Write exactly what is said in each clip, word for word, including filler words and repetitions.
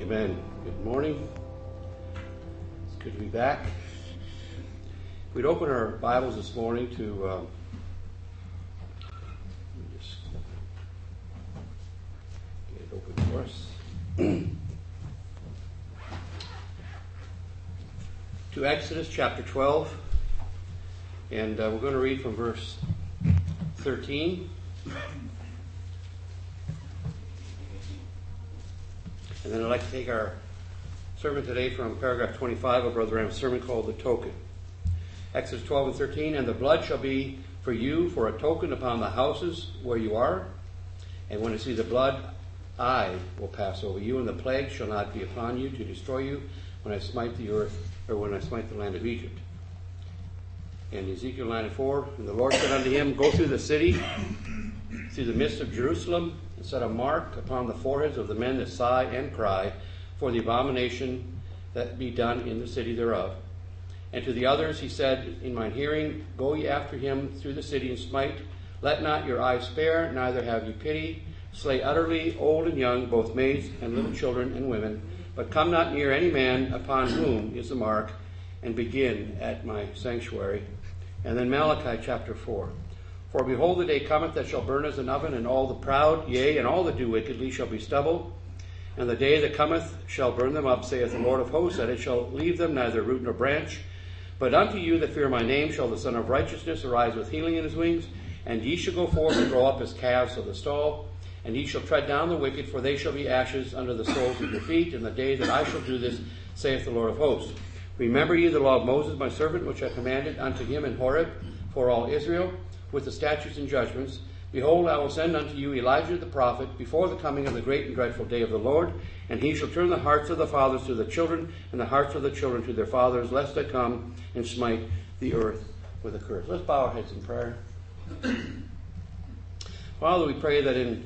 Amen. Good morning. It's good to be back. We'd open our Bibles this morning to um, let me just get it open for us. To Exodus chapter twelve, and uh, we're going to read from verse thirteen. And then I'd like to take our sermon today from paragraph twenty-five of Brother Ram's sermon called The Token. Exodus twelve and thirteen, and the blood shall be for you for a token upon the houses where you are. And when I see the blood, I will pass over you, and the plague shall not be upon you to destroy you when I smite the earth, or when I smite the land of Egypt. And Ezekiel nine and four, and the Lord said unto him, go through the city, through the midst of Jerusalem, and set a mark upon the foreheads of the men that sigh and cry for the abomination that be done in the city thereof. And to the others he said in mine hearing, go ye after him through the city and smite. Let not your eyes spare, neither have ye pity. Slay utterly old and young, both maids and little children and women. But come not near any man upon whom is the mark, and begin at my sanctuary. And then Malachi chapter four. For behold, the day cometh that shall burn as an oven, and all the proud, yea, and all that do wickedly shall be stubble. And the day that cometh shall burn them up, saith the Lord of hosts, that it shall leave them neither root nor branch. But unto you that fear my name shall the Son of Righteousness arise with healing in his wings, and ye shall go forth and grow up as calves of the stall. And ye shall tread down the wicked, for they shall be ashes under the soles of your feet, in the day that I shall do this, saith the Lord of hosts. Remember ye the law of Moses my servant, which I commanded unto him in Horeb for all Israel, with the statutes and judgments. Behold, I will send unto you Elijah the prophet before the coming of the great and dreadful day of the Lord, and he shall turn the hearts of the fathers to the children, and the hearts of the children to their fathers, lest I come and smite the earth with a curse. Let's bow our heads in prayer. Father, we pray that in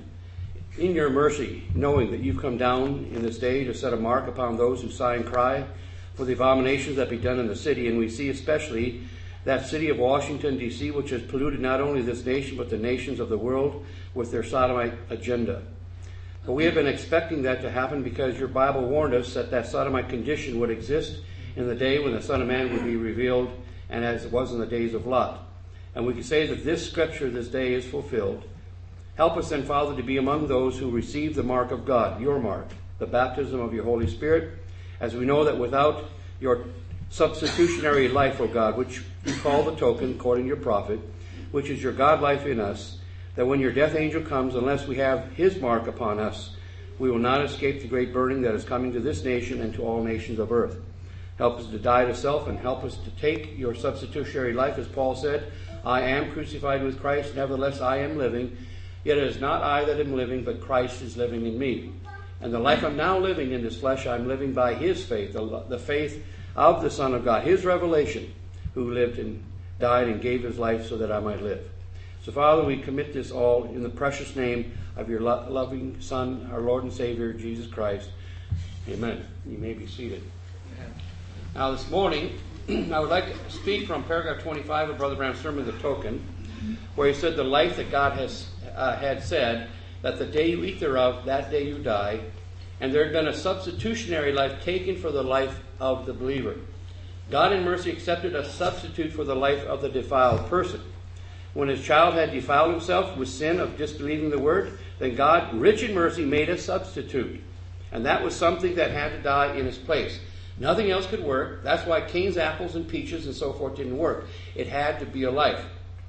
in your mercy, knowing that you've come down in this day to set a mark upon those who sigh and cry for the abominations that be done in the city, and we see especially that city of Washington, D C, which has polluted not only this nation, but the nations of the world with their sodomite agenda. But we have been expecting that to happen because your Bible warned us that that sodomite condition would exist in the day when the Son of Man would be revealed, and as it was in the days of Lot. And we can say that this scripture this day is fulfilled. Help us then, Father, to be among those who receive the mark of God, your mark, the baptism of your Holy Spirit, as we know that without your substitutionary life, O God, which you call the token, according to your prophet, which is your God life in us, that when your death angel comes, unless we have his mark upon us, we will not escape the great burning that is coming to this nation and to all nations of earth. Help us to die to self, and help us to take your substitutionary life, as Paul said, I am crucified with Christ, nevertheless I am living. Yet it is not I that am living, but Christ is living in me. And the life I'm now living in this flesh, I'm living by his faith, the, the faith of the Son of God, his revelation, who lived and died and gave his life so that I might live. So, Father, we commit this all in the precious name of your lo- loving Son, our Lord and Savior, Jesus Christ. Amen. You may be seated. Amen. Now, this morning, I would like to speak from paragraph twenty-five of Brother Bram's sermon, The Token, where he said the life that God has uh, had said, that the day you eat thereof, that day you die, and there had been a substitutionary life taken for the life of the believer. God in mercy accepted a substitute for the life of the defiled person. When his child had defiled himself with sin of disbelieving the word, then God, rich in mercy, made a substitute. And that was something that had to die in its place. Nothing else could work. That's why Cain's apples and peaches and so forth didn't work. It had to be a life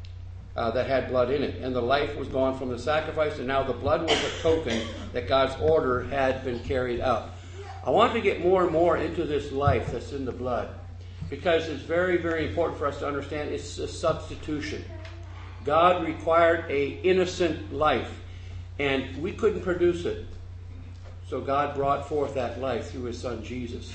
uh, that had blood in it. And the life was gone from the sacrifice, and now the blood was a token that God's order had been carried out. I want to get more and more into this life that's in the blood, because it's very, very important for us to understand it's a substitution. God required an innocent life, and we couldn't produce it. So God brought forth that life through his Son Jesus.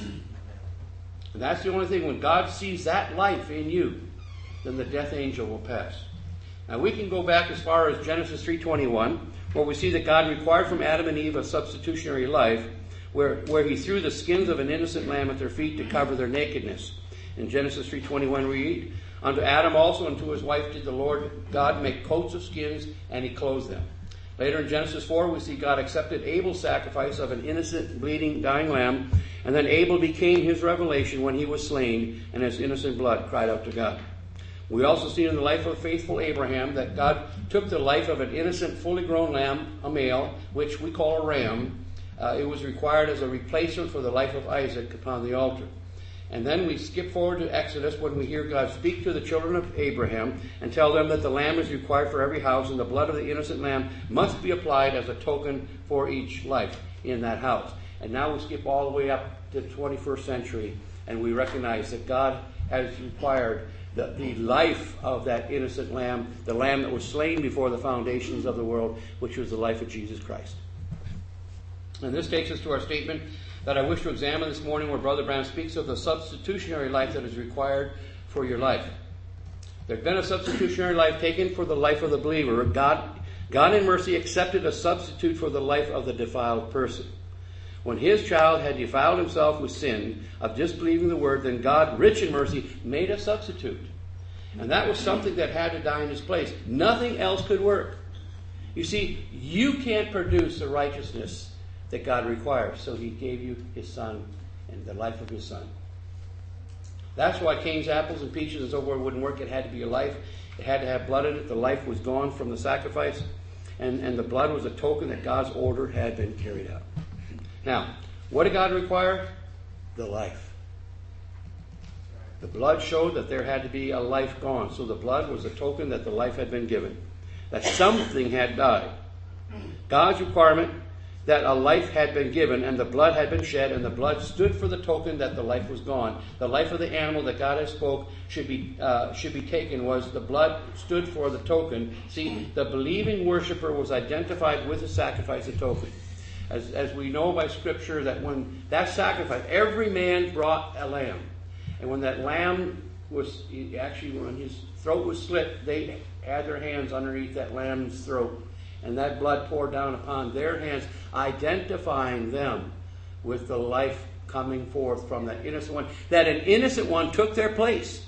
And that's the only thing. When God sees that life in you, then the death angel will pass. Now we can go back as far as Genesis three twenty-one, where we see that God required from Adam and Eve a substitutionary life, where, where he threw the skins of an innocent lamb at their feet to cover their nakedness. In Genesis three twenty-one we read, unto Adam also and to his wife did the Lord God make coats of skins, and he clothed them. Later in Genesis four, we see God accepted Abel's sacrifice of an innocent, bleeding, dying lamb, and then Abel became his revelation when he was slain, and his innocent blood cried out to God. We also see in the life of faithful Abraham that God took the life of an innocent, fully grown lamb, a male, which we call a ram. Uh, it was required as a replacement for the life of Isaac upon the altar. And then we skip forward to Exodus when we hear God speak to the children of Abraham and tell them that the lamb is required for every house, and the blood of the innocent lamb must be applied as a token for each life in that house. And now we skip all the way up to the twenty-first century, and we recognize that God has required the, the life of that innocent lamb, the lamb that was slain before the foundations of the world, which was the life of Jesus Christ. And this takes us to our statement that I wish to examine this morning, where Brother Branham speaks of the substitutionary life that is required for your life. There had been a substitutionary life taken for the life of the believer. God, God in mercy accepted a substitute for the life of the defiled person. When his child had defiled himself with sin of disbelieving the word, then God, rich in mercy, made a substitute. And that was something that had to die in his place. Nothing else could work. You see, you can't produce the righteousness that God requires. So he gave you his son and the life of his son. That's why Cain's apples and peaches and so forth wouldn't work. It had to be a life. It had to have blood in it. The life was gone from the sacrifice. And, and the blood was a token that God's order had been carried out. Now, what did God require? The life. The blood showed that there had to be a life gone. So the blood was a token that the life had been given. That something had died. God's requirement that a life had been given and the blood had been shed, and the blood stood for the token that the life was gone. The life of the animal that God has spoke should be uh, should be taken was the blood stood for the token. See, the believing worshiper was identified with the sacrifice of token. As, as we know by Scripture that when that sacrifice, every man brought a lamb. And when that lamb was, actually when his throat was slit, they had their hands underneath that lamb's throat. And that blood poured down upon their hands, identifying them with the life coming forth from that innocent one. That an innocent one took their place.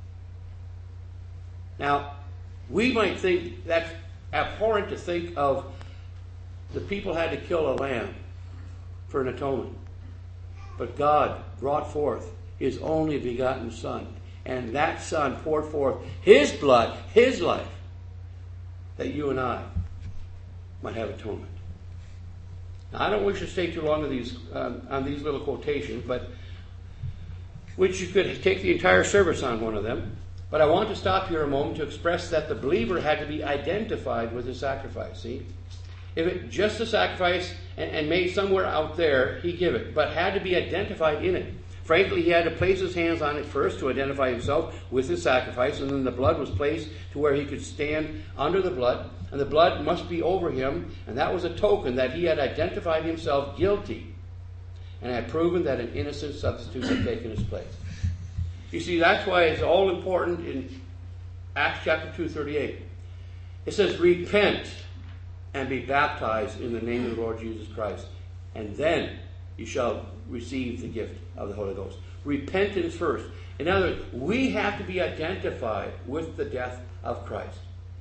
Now, we might think that's abhorrent to think of the people had to kill a lamb for an atonement. But God brought forth his only begotten Son. And that Son poured forth his blood, his life, that you and I might have atonement. Now, I don't wish to stay too long on these, um, on these little quotations, but which you could take the entire service on one of them. But I want to stop here a moment to express that the believer had to be identified with the sacrifice. See? If it just a sacrifice and, and made somewhere out there, he give it, but had to be identified in it. Frankly, he had to place his hands on it first to identify himself with his sacrifice, and then the blood was placed to where he could stand under the blood, and the blood must be over him, and that was a token that he had identified himself guilty and had proven that an innocent substitute had taken his place. You see, that's why it's all important in Acts chapter two thirty-eight. It says, repent and be baptized in the name of the Lord Jesus Christ, and then you shall receive the gift of the Holy Ghost. Repentance first. In other words, we have to be identified with the death of Christ.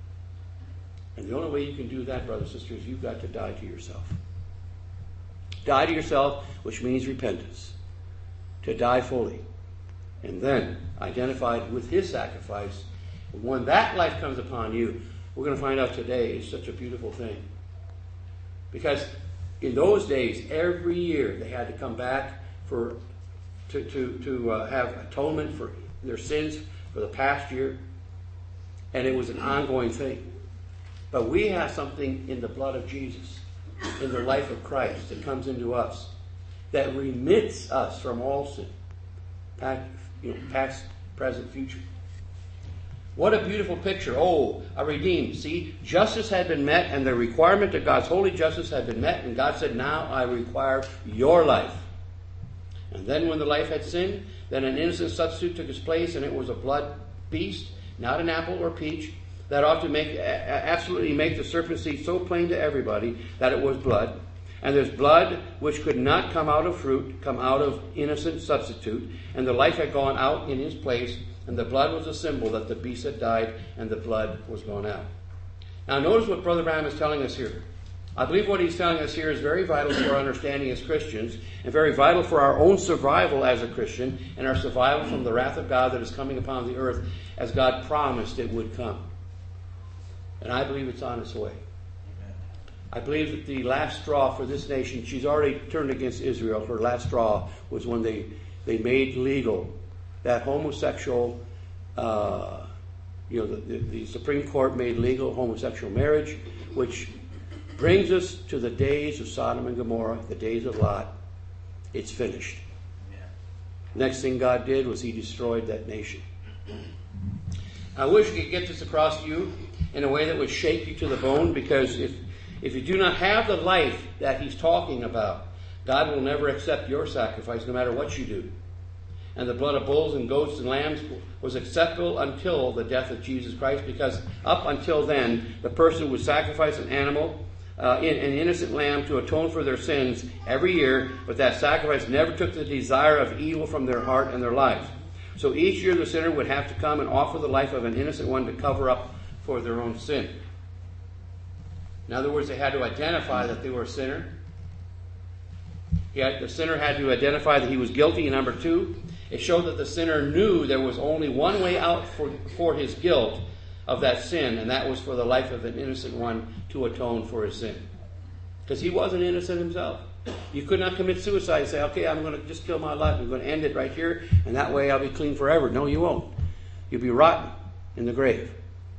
And the only way you can do that, brothers and sisters, you've got to die to yourself. Die to yourself, which means repentance. To die fully. And then identified with his sacrifice. When that life comes upon you, we're going to find out today is such a beautiful thing. Because in those days, every year they had to come back for to to, to uh, have atonement for their sins for the past year. And it was an ongoing thing. But we have something in the blood of Jesus, in the life of Christ that comes into us, that remits us from all sin. Past, you know, past, present, future. What a beautiful picture. Oh, a redeemed. See, justice had been met, and the requirement of God's holy justice had been met, and God said, now I require your life. And then when the life had sinned, then an innocent substitute took its place, and it was a blood beast, not an apple or peach, that ought to make absolutely make the serpent seed so plain to everybody that it was blood. And there's blood which could not come out of fruit, come out of innocent substitute, and the life had gone out in his place, and the blood was a symbol that the beast had died, and the blood was gone out. Now notice what Brother Branham is telling us here. I believe what he's telling us here is very vital to our understanding as Christians and very vital for our own survival as a Christian and our survival from the wrath of God that is coming upon the earth as God promised it would come. And I believe it's on its way. Amen. I believe that the last straw for this nation, she's already turned against Israel. Her last straw was when they, they made legal that homosexual, uh, you know, the, the, the Supreme Court made legal homosexual marriage, which brings us to the days of Sodom and Gomorrah, the days of Lot. It's finished. Yeah. Next thing God did was he destroyed that nation. I wish I could get this across to you in a way that would shake you to the bone, because if, if you do not have the life that he's talking about, God will never accept your sacrifice no matter what you do. And the blood of bulls and goats and lambs was acceptable until the death of Jesus Christ, because up until then, the person would sacrifice an animal, Uh, in, an innocent lamb to atone for their sins every year, but that sacrifice never took the desire of evil from their heart and their lives. So each year the sinner would have to come and offer the life of an innocent one to cover up for their own sin. In other words, they had to identify that they were a sinner. He had, the sinner had to identify that he was guilty. And number two, it showed that the sinner knew there was only one way out for, for his guilt of that sin, and that was for the life of an innocent one to atone for his sin. Because he wasn't innocent himself. You could not commit suicide and say, okay, I'm going to just kill my life. I'm going to end it right here, and that way I'll be clean forever. No, you won't. You'll be rotten in the grave.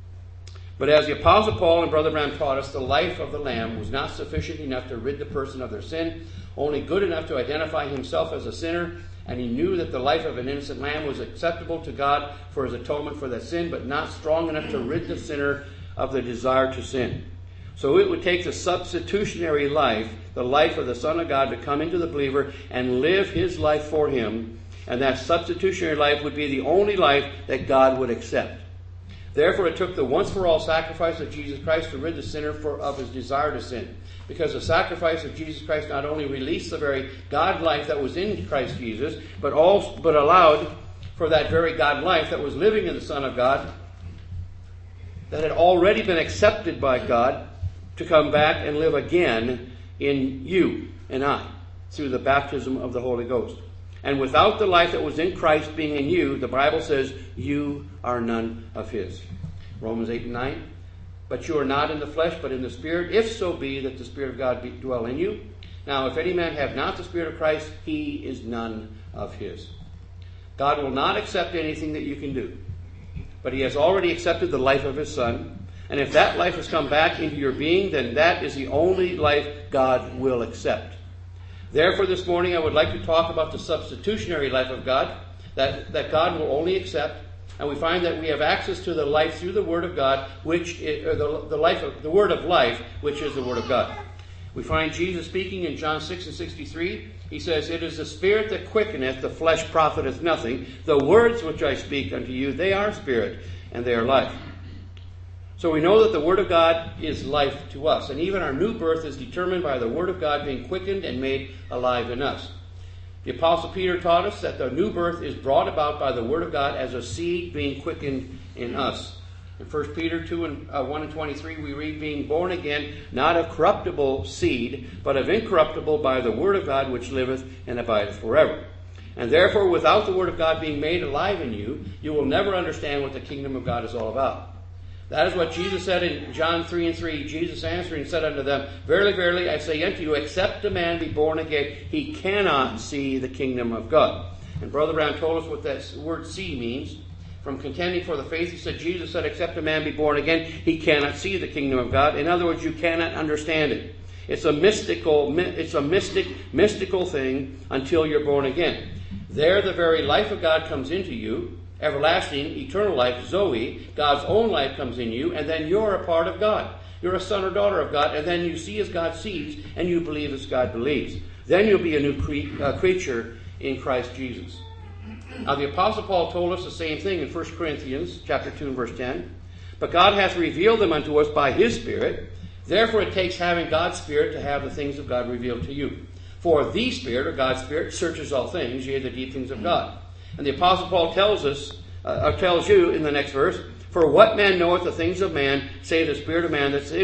But as the Apostle Paul and Brother Branham taught us, the life of the Lamb was not sufficient enough to rid the person of their sin, only good enough to identify himself as a sinner. And he knew that the life of an innocent lamb was acceptable to God for his atonement for that sin, but not strong enough to rid the sinner of the desire to sin. So it would take the substitutionary life, the life of the Son of God, to come into the believer and live his life for him. And that substitutionary life would be the only life that God would accept. Therefore, it took the once-for-all sacrifice of Jesus Christ to rid the sinner for, of his desire to sin. Because the sacrifice of Jesus Christ not only released the very God life that was in Christ Jesus, but also but allowed for that very God life that was living in the Son of God, that had already been accepted by God, to come back and live again in you and I, through the baptism of the Holy Ghost. And without the life that was in Christ being in you, the Bible says, you are none of his. Romans eight and nine. But you are not in the flesh, but in the Spirit, if so be that the Spirit of God be, dwell in you. Now, if any man have not the Spirit of Christ, he is none of his. God will not accept anything that you can do. But he has already accepted the life of his Son. And if that life has come back into your being, then that is the only life God will accept. Therefore, this morning I would like to talk about the substitutionary life of God, that, that God will only accept. And we find that we have access to the life through the Word of God, which is, or the, the life of the Word of life, which is the Word of God. We find Jesus speaking in John six and sixty-three. He says, it is the Spirit that quickeneth, the flesh profiteth nothing. The words which I speak unto you, they are spirit, and they are life. So we know that the Word of God is life to us. And even our new birth is determined by the Word of God being quickened and made alive in us. The Apostle Peter taught us that the new birth is brought about by the Word of God as a seed being quickened in us. In First Peter two and uh, one and twenty-three, we read, being born again, not of corruptible seed, but of incorruptible by the Word of God, which liveth and abideth forever. And therefore, without the Word of God being made alive in you, you will never understand what the kingdom of God is all about. That is what Jesus said in John three and three. Jesus answering said unto them, verily, verily, I say unto you, except a man be born again, he cannot see the kingdom of God. And Brother Brown told us what that word see means. From contending for the faith, he said, Jesus said, except a man be born again, he cannot see the kingdom of God. In other words, you cannot understand it. It's a mystical, it's a mystic, mystical thing until you're born again. There, the very life of God comes into you. Everlasting, eternal life, Zoe, God's own life comes in you, and then you're a part of God. You're a son or daughter of God, and then you see as God sees, and you believe as God believes. Then you'll be a new cre- uh, creature in Christ Jesus. Now the Apostle Paul told us the same thing in First Corinthians chapter two and verse ten. But God hath revealed them unto us by his Spirit. Therefore it takes having God's Spirit to have the things of God revealed to you. For the Spirit, or God's Spirit, searches all things, yea, the deep things of God. And the Apostle Paul tells us, uh, or tells you in the next verse, for what man knoweth the things of man, save the spirit of man that's in him?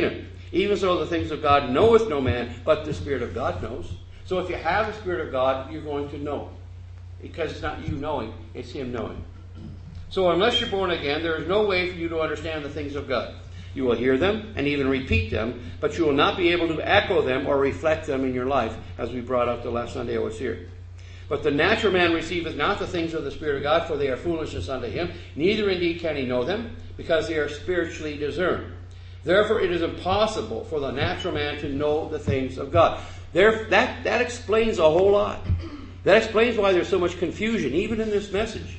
Even so, the things of God knoweth no man, but the Spirit of God knows. So if you have the Spirit of God, you're going to know. Because it's not you knowing, it's Him knowing. So unless you're born again, there is no way for you to understand the things of God. You will hear them and even repeat them, but you will not be able to echo them or reflect them in your life, as we brought up the last Sunday I was here. But the natural man receiveth not the things of the Spirit of God, for they are foolishness unto him. Neither indeed can he know them, because they are spiritually discerned. Therefore it is impossible for the natural man to know the things of God. There, that, that explains a whole lot. That explains why there's so much confusion, even in this message.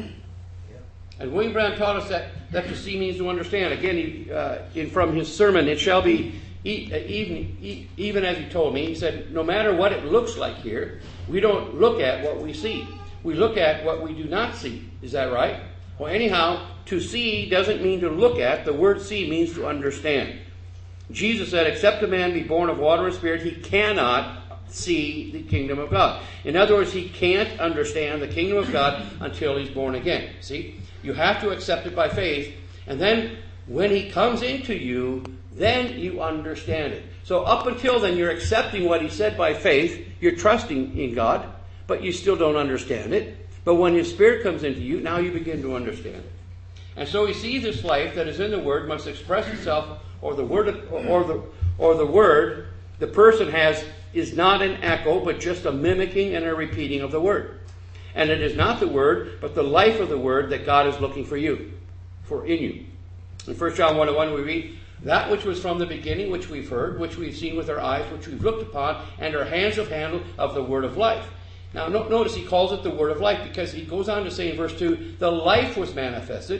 And William Branham taught us that, that to see means to understand. Again, he, uh, in, from his sermon, it shall be e- even, e- even as he told me. He said, no matter what it looks like here, we don't look at what we see. We look at what we do not see. Is that right? Well, anyhow, to see doesn't mean to look at. The word see means to understand. Jesus said, except a man be born of water and spirit, he cannot see the kingdom of God. In other words, he can't understand the kingdom of God until he's born again. See? You have to accept it by faith, and then when he comes into you, then you understand it. So up until then, you're accepting what he said by faith, you're trusting in God, but you still don't understand it. But when his Spirit comes into you, now you begin to understand it. And so he sees this life that is in the Word must express itself, or the word, or the, or the word the person has is not an echo, but just a mimicking and a repeating of the Word. And it is not the Word, but the life of the Word that God is looking for you, for in you. In First John one oh one we read, that which was from the beginning, which we've heard, which we've seen with our eyes, which we've looked upon, and our hands have handled of the Word of life. Now no, notice he calls it the Word of life, because he goes on to say in verse two, the life was manifested.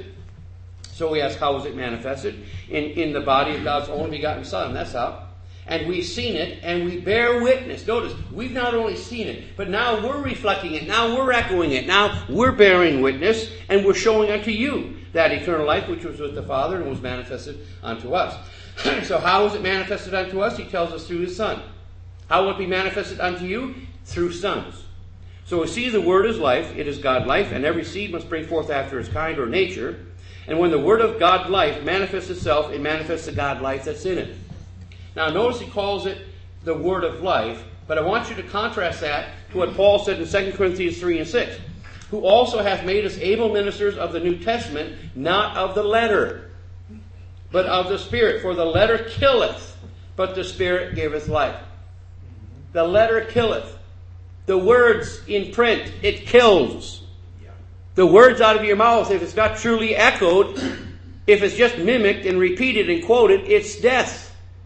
So we ask, how was it manifested? In, in the body of God's only begotten Son. That's how. And we've seen it, and we bear witness. Notice, we've not only seen it, but now we're reflecting it. Now we're echoing it. Now we're bearing witness, and we're showing unto you that eternal life which was with the Father and was manifested unto us. So how was it manifested unto us? He tells us through His Son. How will it be manifested unto you? Through sons. So we see the Word is life. It is God life, and every seed must bring forth after its kind or nature. And when the Word of God life manifests itself, it manifests the God life that's in it. Now notice he calls it the Word of life, but I want you to contrast that to what Paul said in Second Corinthians three and six. Who also hath made us able ministers of the New Testament, not of the letter, but of the Spirit. For the letter killeth, but the Spirit giveth life. The letter killeth. The words in print, it kills. The words out of your mouth, if it's not truly echoed, if it's just mimicked and repeated and quoted, it's death.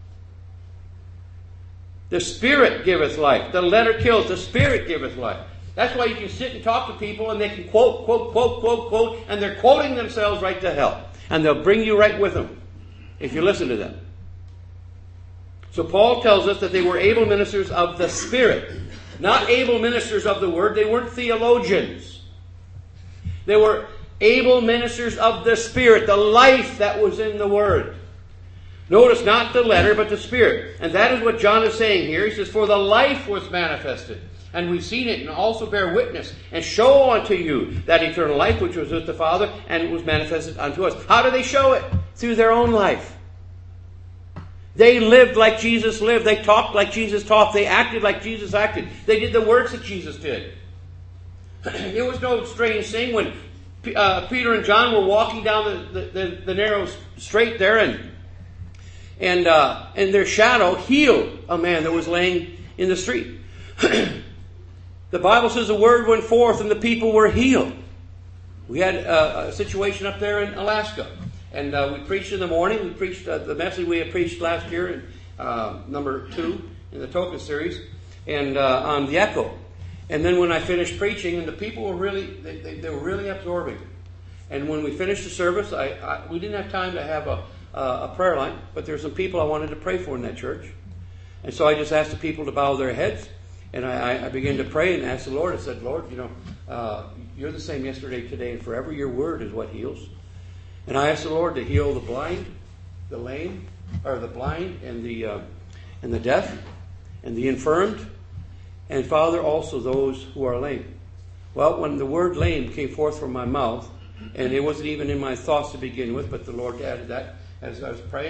The Spirit giveth life. The letter kills. The Spirit giveth life. That's why you can sit and talk to people and they can quote, quote, quote, quote, quote, and they're quoting themselves right to hell. And they'll bring you right with them if you listen to them. So Paul tells us that they were able ministers of the Spirit. Not able ministers of the Word. They weren't theologians. They were able ministers of the Spirit. The life that was in the Word. Notice not the letter, but the Spirit. And that is what John is saying here. He says, for the life was manifested. And we've seen it and also bear witness. And show unto you that eternal life which was with the Father and was manifested unto us. How do they show it? Through their own life. They lived like Jesus lived. They talked like Jesus talked. They acted like Jesus acted. They did the works that Jesus did. It was no strange thing when uh, Peter and John were walking down the, the, the, the narrow straight there and And, uh, and their shadow healed a man that was laying in the street. The Bible says the word went forth and the people were healed. We had a, a situation up there in Alaska. And uh, we preached in the morning. We preached uh, the message we had preached last year, in uh, number two in the Token series, and uh, on the echo. And then when I finished preaching, and the people were really, they, they, they were really absorbing. And when we finished the service, I, I we didn't have time to have a Uh, a prayer line, but there's some people I wanted to pray for in that church. And so I just asked the people to bow their heads, and I, I began to pray and ask the Lord. I said, Lord, you know, uh, you're the same yesterday, today, and forever. Your word is what heals. And I asked the Lord to heal the blind, the lame, or the blind, and the uh, and the deaf, and the infirmed, and Father, also those who are lame. Well, when the word lame came forth from my mouth, and it wasn't even in my thoughts to begin with, but the Lord added that as I was praying,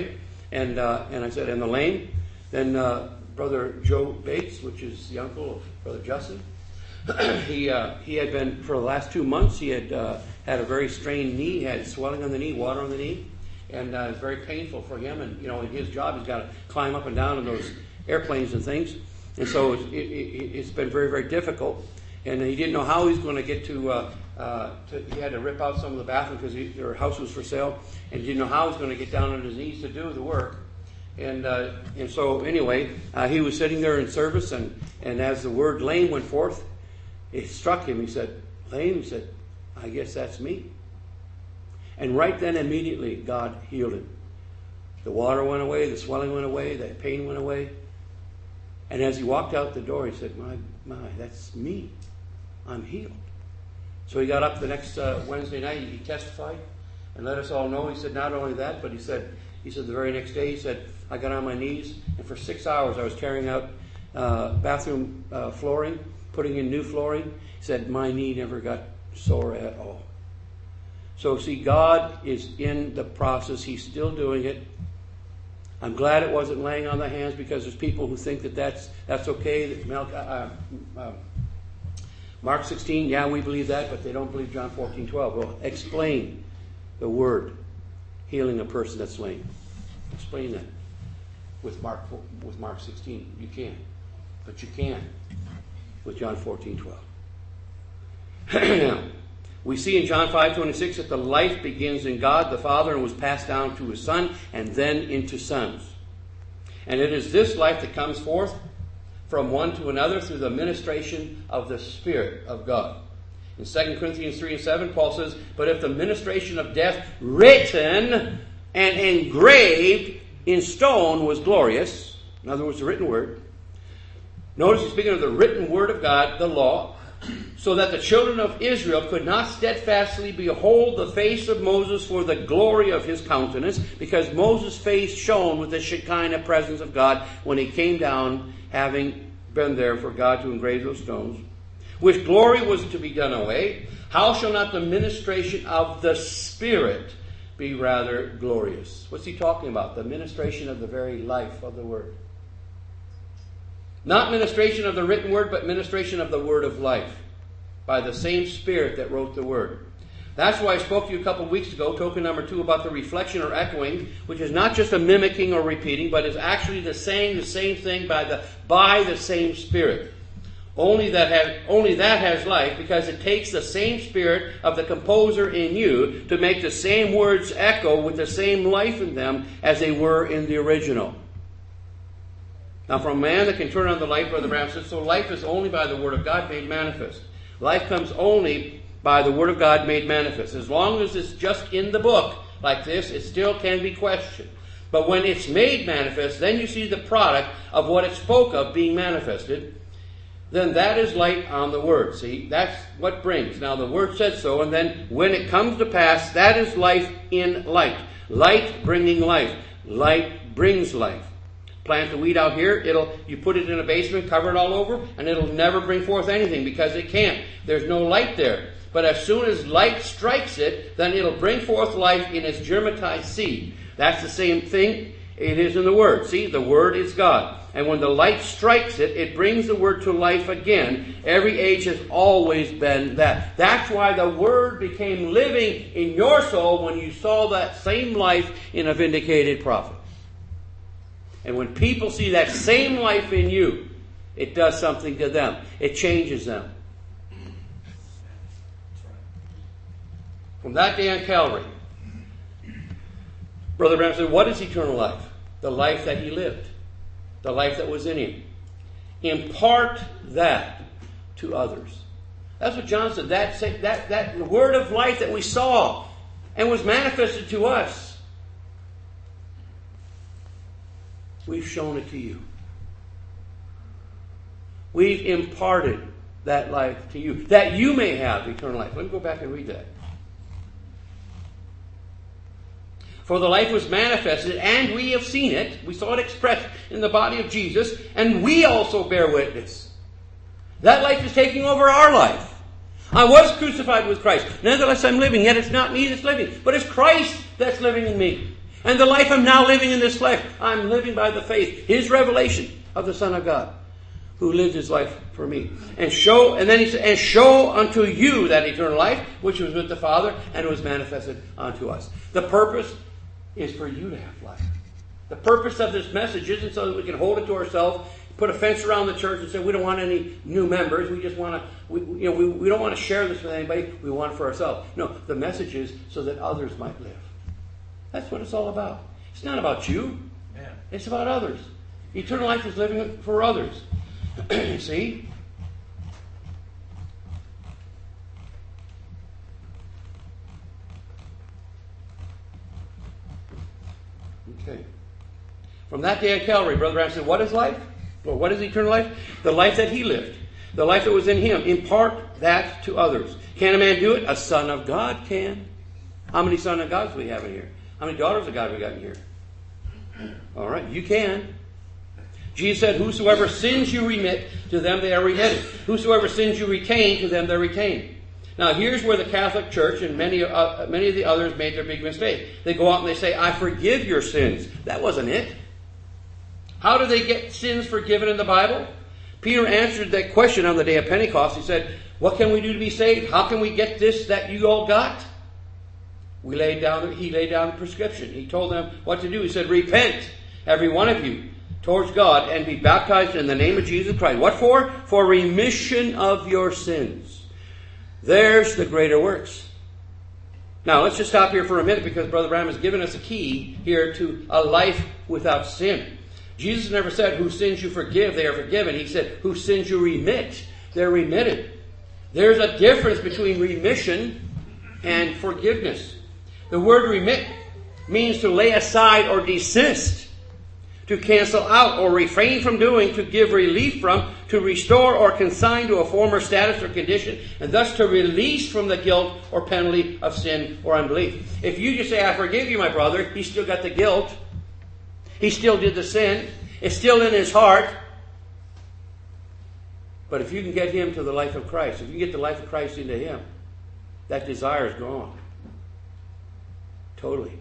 And uh, and I said, and the lame? Then uh, Brother Joe Bates, which is the uncle of Brother Justin, he uh, he had been, for the last two months, he had uh, had a very strained knee. He had swelling on the knee, water on the knee. And uh, it was very painful for him. And, you know, in his job, he's got to climb up and down in those airplanes and things. And so it's, it, it, it's been very, very difficult. And he didn't know how he was going to get to, uh, uh, to he had to rip out some of the bathroom because he, their house was for sale. And he didn't know how he was going to get down on his knees to do the work. And uh, and so anyway, uh, he was sitting there in service. And, and as the word lame went forth, it struck him. He said, lame? He said, I guess that's me. And right then, immediately, God healed him. The water went away, the swelling went away, the pain went away. And as he walked out the door, he said, my, my, that's me. I'm healed. So he got up the next uh, Wednesday night, he testified and let us all know. He said, not only that, but he said, he said the very next day, he said, I got on my knees, and for six hours I was carrying out uh, bathroom uh, flooring, putting in new flooring. He said, my knee never got sore at all. So see, God is in the process. He's still doing it. I'm glad it wasn't laying on the hands, because there's people who think that that's, that's okay. That Mal, uh, uh, Mark sixteen, yeah, we believe that, but they don't believe John fourteen twelve. Well, explain the word healing a person that's lame. Explain that with Mark with Mark sixteen. You can, but you can with John fourteen twelve. Now, we see in John five twenty-six that the life begins in God the Father and was passed down to His Son and then into sons. And it is this life that comes forth from one to another through the ministration of the Spirit of God. In Second Corinthians three and seven, Paul says, but if the ministration of death written and engraved in stone was glorious, in other words, the written word. Notice he's speaking of the written word of God, the law, so that the children of Israel could not steadfastly behold the face of Moses for the glory of his countenance, because Moses' face shone with the Shekinah presence of God when he came down, having been there for God to engrave those stones, which glory was to be done away. How shall not the ministration of the Spirit be rather glorious? What's he talking about? The ministration of the very life of the Word. Not ministration of the written word, but ministration of the word of life by the same Spirit that wrote the word. That's why I spoke to you a couple of weeks ago, token number two, about the reflection or echoing, which is not just a mimicking or repeating, but is actually the saying the same thing by the by the same Spirit. Only that has, only that has life, because it takes the same Spirit of the composer in you to make the same words echo with the same life in them as they were in the original. Now, from a man that can turn on the light, Brother Branham says, so life is only by the Word of God made manifest. Life comes only by the Word of God made manifest. As long as it's just in the book like this, it still can be questioned. But when it's made manifest, then you see the product of what it spoke of being manifested. Then that is light on the Word. See, that's what brings. Now, the Word said so, and then when it comes to pass, that is life in light. Light bringing life. Light brings life. Plant the weed out here, it'll you put it in a basement, cover it all over, and it'll never bring forth anything because it can't. There's no light there. But as soon as light strikes it, then it'll bring forth life in its germatized seed. That's the same thing it is in the Word. See, the Word is God. And when the light strikes it, it brings the Word to life again. Every age has always been that. That's why the Word became living in your soul when you saw that same life in a vindicated prophet. And when people see that same life in you, it does something to them. It changes them. From that day on Calvary, Brother Branham said, what is eternal life? The life that he lived. The life that was in him. Impart that to others. That's what John said. That, that, that word of life that we saw and was manifested to us. We've shown it to you. We've imparted that life to you, that you may have eternal life. Let me go back and read that. For the life was manifested, and we have seen it. We saw it expressed in the body of Jesus, and we also bear witness. That life is taking over our life. I was crucified with Christ. Nevertheless I'm living, yet it's not me that's living, but it's Christ that's living in me. And the life I'm now living in this flesh, I'm living by the faith, His revelation of the Son of God, who lived His life for me. And show, and then He said, and show unto you that eternal life, which was with the Father, and was manifested unto us. The purpose is for you to have life. The purpose of this message isn't so that we can hold it to ourselves, put a fence around the church and say we don't want any new members. We just want to, we, you know, we, we don't want to share this with anybody. We want it for ourselves. No, the message is so that others might live. That's what it's all about. It's not about you. Yeah. It's about others. Eternal life is living for others. See? Okay. From that day at Calvary, Brother Branham said, what is life? Or what is eternal life? The life that He lived. The life that was in Him. Impart that to others. Can a man do it? A son of God can. How many sons of God do we have in here? How many daughters of God we got in here? All right, you can. Jesus said, whosoever sins you remit, to them they are remitted. Whosoever sins you retain, to them they retain. Now here's where the Catholic Church and many, uh, many of the others made their big mistake. They go out and they say, I forgive your sins. That wasn't it. How do they get sins forgiven in the Bible? Peter answered that question on the day of Pentecost. He said, what can we do to be saved? How can we get this that you all got? We laid down, he laid down the prescription. He told them what to do. He said, repent, every one of you, towards God, and be baptized in the name of Jesus Christ. What for? For remission of your sins. There's the greater works. Now, let's just stop here for a minute because Brother Branham has given us a key here to a life without sin. Jesus never said, whose sins you forgive, they are forgiven. He said, whose sins you remit, they're remitted. There's a difference between remission and forgiveness. The word remit means to lay aside or desist, to cancel out or refrain from doing, to give relief from, to restore or consign to a former status or condition, and thus to release from the guilt or penalty of sin or unbelief. If you just say, I forgive you, my brother, he still got the guilt. He still did the sin. It's still in his heart. But if you can get him to the life of Christ, if you get the life of Christ into him, that desire is gone. Totally.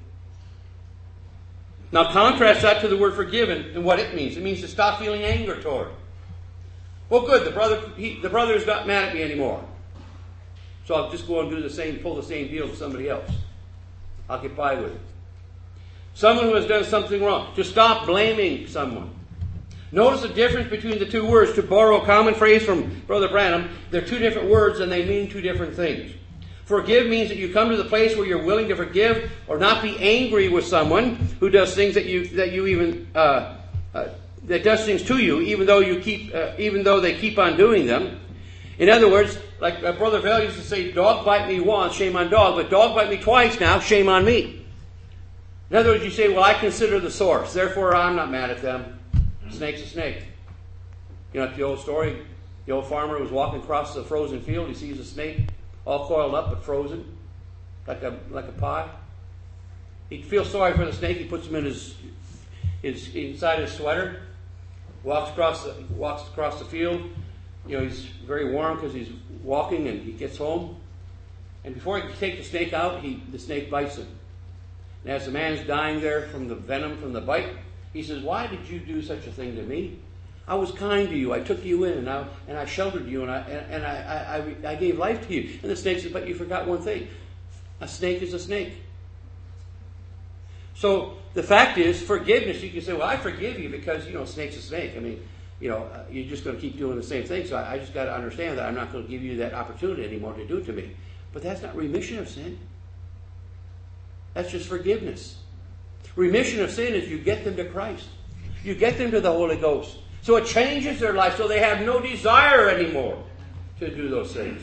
Now contrast that to the word forgiven and what it means. It means to stop feeling anger toward. Well, good. The brother, he, the brother is not mad at me anymore. So I'll just go and do the same, pull the same deal to somebody else. I'll get by with it. Someone who has done something wrong. To stop blaming someone. Notice the difference between the two words. To borrow a common phrase from Brother Branham, they're two different words and they mean two different things. Forgive means that you come to the place where you're willing to forgive or not be angry with someone who does things that you that you even uh, uh, that does things to you, even though you keep uh, even though they keep on doing them. In other words, like uh, Brother Vell used to say, "Dog bite me once, shame on dog," but dog bite me twice now, shame on me. In other words, you say, "Well, I consider the source, therefore I'm not mad at them." Snake's a snake. You know the old story. The old farmer was walking across the frozen field. He sees a snake. All coiled up but frozen, like a like a pie. He feels sorry for the snake. He puts him in his, his inside his sweater. Walks across the walks across the field. You know he's very warm because he's walking, and he gets home. And before he can take the snake out, he the snake bites him. And as the man's dying there from the venom from the bite, he says, "Why did you do such a thing to me? I was kind to you. I took you in, and I and I sheltered you, and I and, and I, I I gave life to you." And the snake said, "But you forgot one thing. A snake is a snake." So the fact is, forgiveness. You can say, "Well, I forgive you because you know, snake's a snake." I mean, you know, you're just going to keep doing the same thing. So I, I just got to understand that I'm not going to give you that opportunity anymore to do it to me. But that's not remission of sin. That's just forgiveness. Remission of sin is you get them to Christ. You get them to the Holy Ghost. So it changes their life so they have no desire anymore to do those things.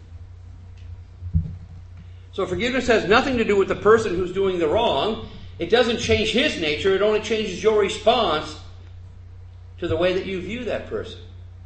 So forgiveness has nothing to do with the person who's doing the wrong. It doesn't change his nature. It only changes your response to the way that you view that person.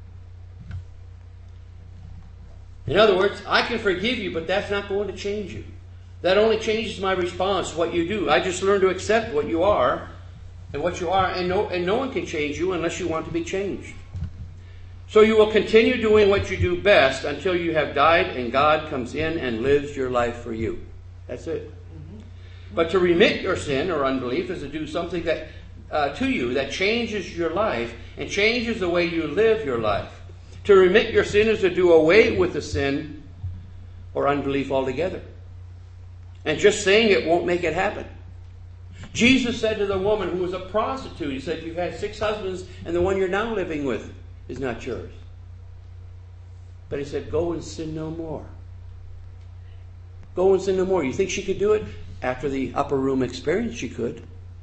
In other words, I can forgive you, but that's not going to change you. That only changes my response to what you do. I just learn to accept what you are. And what you are, and no, and no one can change you unless you want to be changed. So you will continue doing what you do best until you have died and God comes in and lives your life for you. That's it. Mm-hmm. But to remit your sin or unbelief is to do something that uh, to you that changes your life and changes the way you live your life. To remit your sin is to do away with the sin or unbelief altogether. And just saying it won't make it happen. Jesus said to the woman who was a prostitute, he said, you've had six husbands and the one you're now living with is not yours. But he said, go and sin no more. Go and sin no more. You think she could do it? After the upper room experience, she could.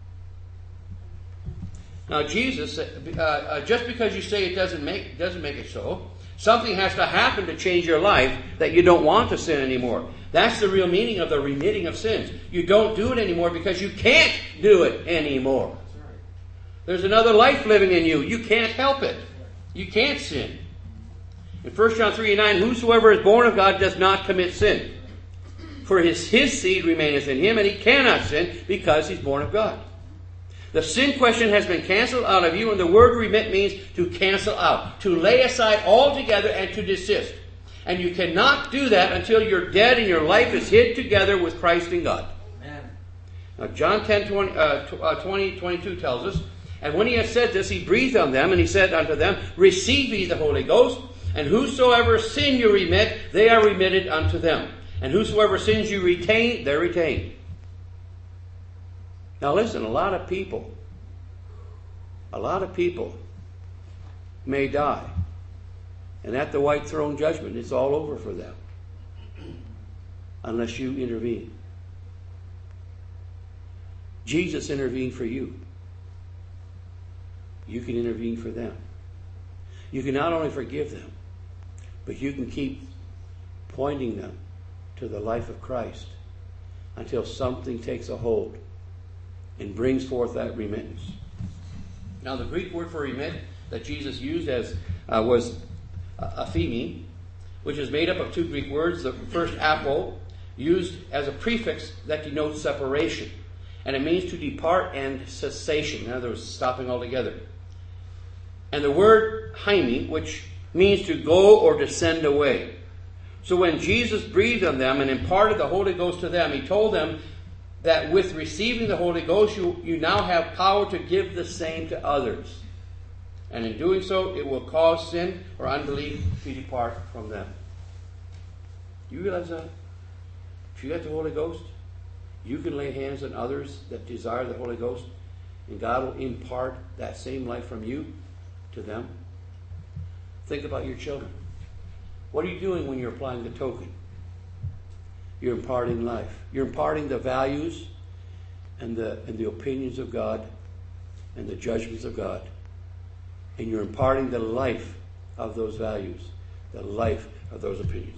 Now Jesus, uh, uh, just because you say it doesn't make doesn't make it so, something has to happen to change your life that you don't want to sin anymore. That's the real meaning of the remitting of sins. You don't do it anymore because you can't do it anymore. There's another life living in you. You can't help it. You can't sin. In First John three and nine, whosoever is born of God does not commit sin. For his, his seed remaineth in him, and he cannot sin because he's born of God. The sin question has been canceled out of you, and the word remit means to cancel out, to lay aside altogether and to desist. And you cannot do that until you're dead and your life is hid together with Christ in God. Amen. Now John ten, twenty, uh, twenty, twenty-two tells us, and when he had said this, he breathed on them, and he said unto them, receive ye the Holy Ghost, and whosoever sin you remit, they are remitted unto them. And whosoever sins you retain, they're retained. Now listen, a lot of people, a lot of people may die. And at the white throne judgment, it's all over for them. Unless you intervene. Jesus intervened for you. You can intervene for them. You can not only forgive them, but you can keep pointing them to the life of Christ until something takes a hold and brings forth that remittance. Now the Greek word for remit that Jesus used as uh, was uh, aphemi, which is made up of two Greek words. The first apo, used as a prefix that denotes separation. And it means to depart and cessation. In other words, stopping altogether. And the word hymi, which means to go or to send away. So when Jesus breathed on them and imparted the Holy Ghost to them, he told them that with receiving the Holy Ghost, you, you now have power to give the same to others. And in doing so, it will cause sin or unbelief to depart from them. Do you realize that? If you got the Holy Ghost, you can lay hands on others that desire the Holy Ghost, and God will impart that same life from you to them. Think about your children. What are you doing when you're applying the token? You're imparting life. You're imparting the values and the, and the opinions of God and the judgments of God. And you're imparting the life of those values, the life of those opinions.